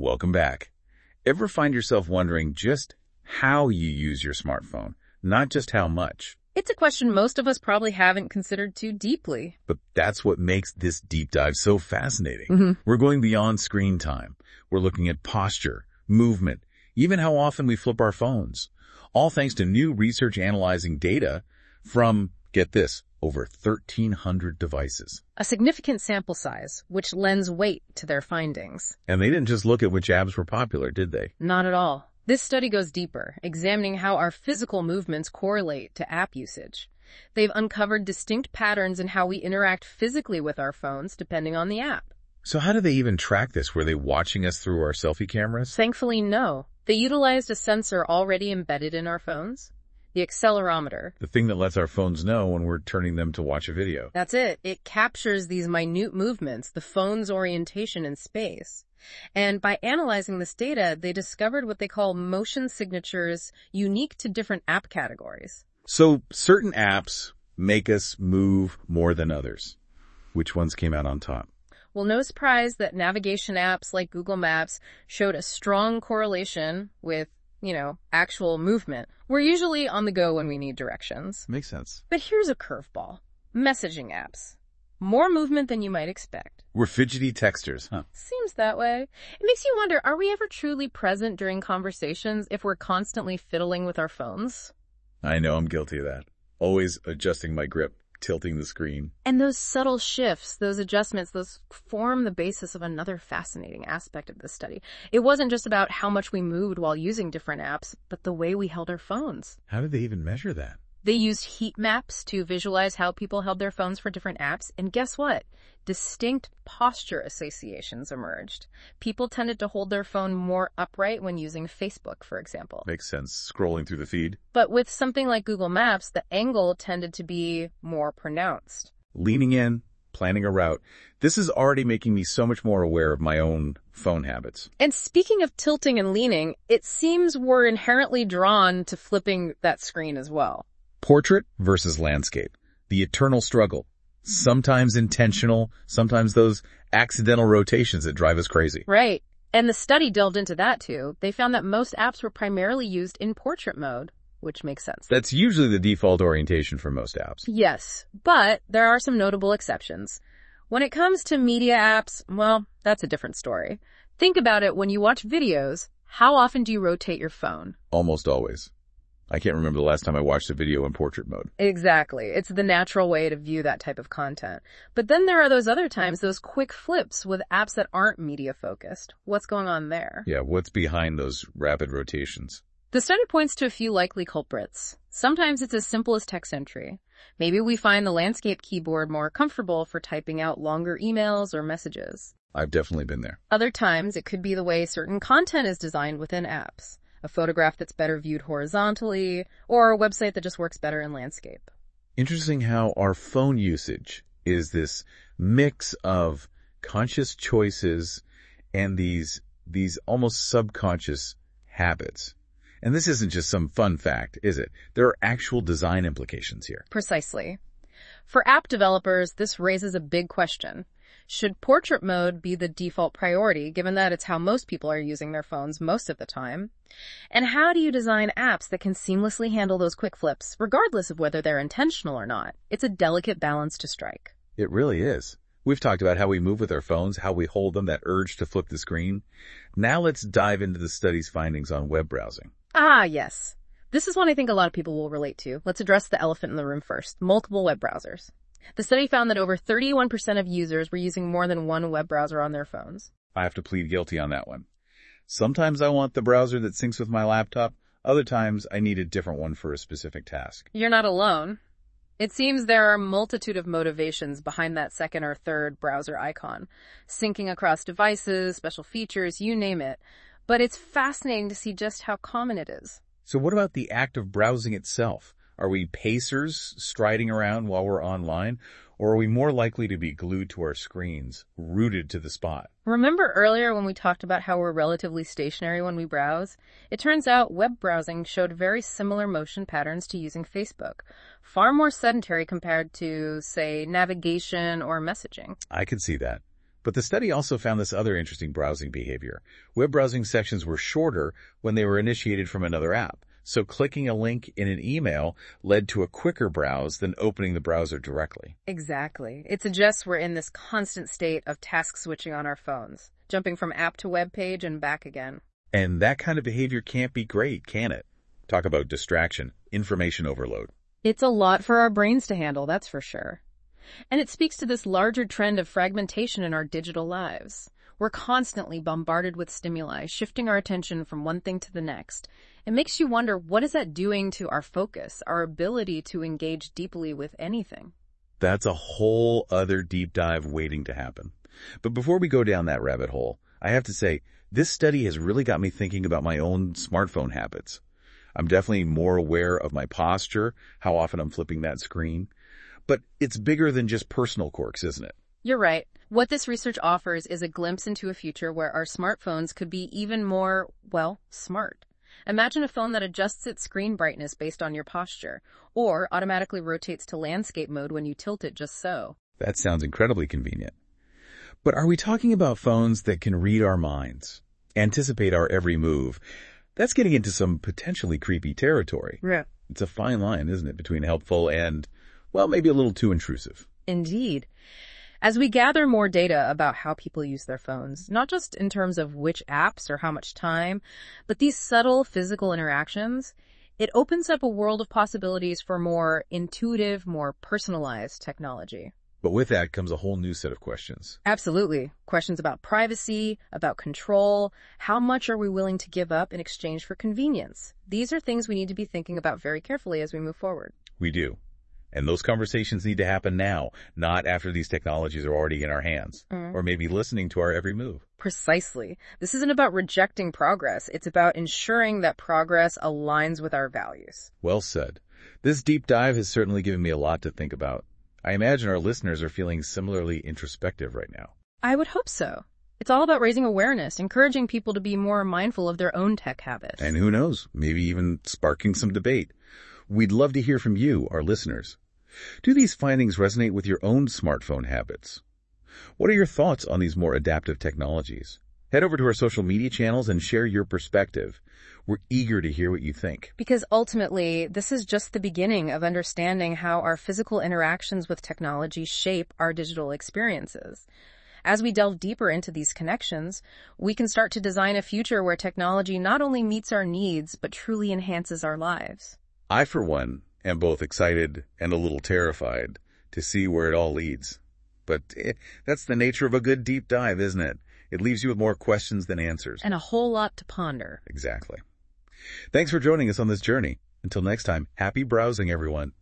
Welcome back. Ever find yourself wondering just how you use your smartphone, not just how much? It's a question most of us probably haven't considered too deeply. But that's what makes this deep dive so fascinating. We're going beyond screen time. We're looking at posture, movement, even how often we flip our phones. All thanks to new research analyzing data from, get this, over 1,300 devices. A significant sample size, which lends weight to their findings. And they didn't just look at which apps were popular, did they? Not at all. This study goes deeper, examining how our physical movements correlate to app usage. They've uncovered distinct patterns in how we interact physically with our phones, depending on the app. So how do they even track this? Were they watching us through our selfie cameras? Thankfully, no. They utilized a sensor already embedded in our phones, the accelerometer. The thing that lets our phones know when we're turning them to watch a video. That's it. It captures these minute movements, the phone's orientation in space. And by analyzing this data, they discovered what they call motion signatures unique to different app categories. So certain apps make us move more than others. Which ones came out on top? Well, no surprise that navigation apps like Google Maps showed a strong correlation with, actual movement. We're usually on the go when we need directions. Makes sense. But here's a curveball. Messaging apps. More movement than you might expect. We're fidgety texters, huh? Seems that way. It makes you wonder, are we ever truly present during conversations if we're constantly fiddling with our phones? I know I'm guilty of that. Always adjusting my grip, tilting the screen. And those subtle shifts, those adjustments, those form the basis of another fascinating aspect of this study. It wasn't just about how much we moved while using different apps, but the way we held our phones. How did they even measure that? They used heat maps to visualize how people held their phones for different apps, and guess what? Distinct posture associations emerged. People tended to hold their phone more upright when using Facebook, for example. Makes sense, scrolling through the feed. But with something like Google Maps, the angle tended to be more pronounced. Leaning in, planning a route. This is already making me so much more aware of my own phone habits. And speaking of tilting and leaning, it seems we're inherently drawn to flipping that screen as well. Portrait versus landscape. The eternal struggle. Sometimes intentional, sometimes those accidental rotations that drive us crazy. Right. And the study delved into that too. They found that most apps were primarily used in portrait mode, which makes sense. That's usually the default orientation for most apps. Yes, but there are some notable exceptions. When it comes to media apps, well, that's a different story. Think about it when you watch videos. How often do you rotate your phone? Almost always. I can't remember the last time I watched a video in portrait mode. Exactly. It's the natural way to view that type of content. But then there are those other times, those quick flips with apps that aren't media focused. What's going on there? Yeah, what's behind those rapid rotations? The study points to a few likely culprits. Sometimes it's as simple as text entry. Maybe we find the landscape keyboard more comfortable for typing out longer emails or messages. I've definitely been there. Other times it could be the way certain content is designed within apps. A photograph that's better viewed horizontally, or a website that just works better in landscape. Interesting how our phone usage is this mix of conscious choices and these almost subconscious habits. And this isn't just some fun fact, is it? There are actual design implications here. Precisely. For app developers, this raises a big question. Should portrait mode be the default priority, given that it's how most people are using their phones most of the time? And how do you design apps that can seamlessly handle those quick flips, regardless of whether they're intentional or not? It's a delicate balance to strike. It really is. We've talked about how we move with our phones, how we hold them, that urge to flip the screen. Now let's dive into the study's findings on web browsing. Ah, yes. This is one I think a lot of people will relate to. Let's address the elephant in the room first. Multiple web browsers. The study found that over 31% of users were using more than one web browser on their phones. I have to plead guilty on that one. Sometimes I want the browser that syncs with my laptop. Other times I need a different one for a specific task. You're not alone. It seems there are a multitude of motivations behind that second or third browser icon. Syncing across devices, special features, you name it. But it's fascinating to see just how common it is. So what about the act of browsing itself? Are we pacers striding around while we're online? Or are we more likely to be glued to our screens, rooted to the spot? Remember earlier when we talked about how we're relatively stationary when we browse? It turns out web browsing showed very similar motion patterns to using Facebook. Far more sedentary compared to, say, navigation or messaging. I could see that. But the study also found this other interesting browsing behavior. Web browsing sessions were shorter when they were initiated from another app. So clicking a link in an email led to a quicker browse than opening the browser directly. Exactly. It suggests we're in this constant state of task switching on our phones, jumping from app to web page and back again. And that kind of behavior can't be great, can it? Talk about distraction, information overload. It's a lot for our brains to handle, that's for sure. And it speaks to this larger trend of fragmentation in our digital lives. We're constantly bombarded with stimuli, shifting our attention from one thing to the next. It makes you wonder, what is that doing to our focus, our ability to engage deeply with anything? That's a whole other deep dive waiting to happen. But before we go down that rabbit hole, I have to say, this study has really got me thinking about my own smartphone habits. I'm definitely more aware of my posture, how often I'm flipping that screen. But it's bigger than just personal quirks, isn't it? You're right. What this research offers is a glimpse into a future where our smartphones could be even more, smart. Imagine a phone that adjusts its screen brightness based on your posture, or automatically rotates to landscape mode when you tilt it just so. That sounds incredibly convenient. But are we talking about phones that can read our minds, anticipate our every move? That's getting into some potentially creepy territory. Yeah. It's a fine line, isn't it, between helpful and, maybe a little too intrusive. Indeed. As we gather more data about how people use their phones, not just in terms of which apps or how much time, but these subtle physical interactions, it opens up a world of possibilities for more intuitive, more personalized technology. But with that comes a whole new set of questions. Absolutely. Questions about privacy, about control, how much are we willing to give up in exchange for convenience? These are things we need to be thinking about very carefully as we move forward. We do. And those conversations need to happen now, not after these technologies are already in our hands, or maybe listening to our every move. Precisely. This isn't about rejecting progress. It's about ensuring that progress aligns with our values. Well said. This deep dive has certainly given me a lot to think about. I imagine our listeners are feeling similarly introspective right now. I would hope so. It's all about raising awareness, encouraging people to be more mindful of their own tech habits. And who knows, maybe even sparking some debate. We'd love to hear from you, our listeners. Do these findings resonate with your own smartphone habits? What are your thoughts on these more adaptive technologies? Head over to our social media channels and share your perspective. We're eager to hear what you think. Because ultimately, this is just the beginning of understanding how our physical interactions with technology shape our digital experiences. As we delve deeper into these connections, we can start to design a future where technology not only meets our needs, but truly enhances our lives. I, for one, am both excited and a little terrified to see where it all leads. But that's the nature of a good deep dive, isn't it? It leaves you with more questions than answers. And a whole lot to ponder. Exactly. Thanks for joining us on this journey. Until next time, happy browsing, everyone.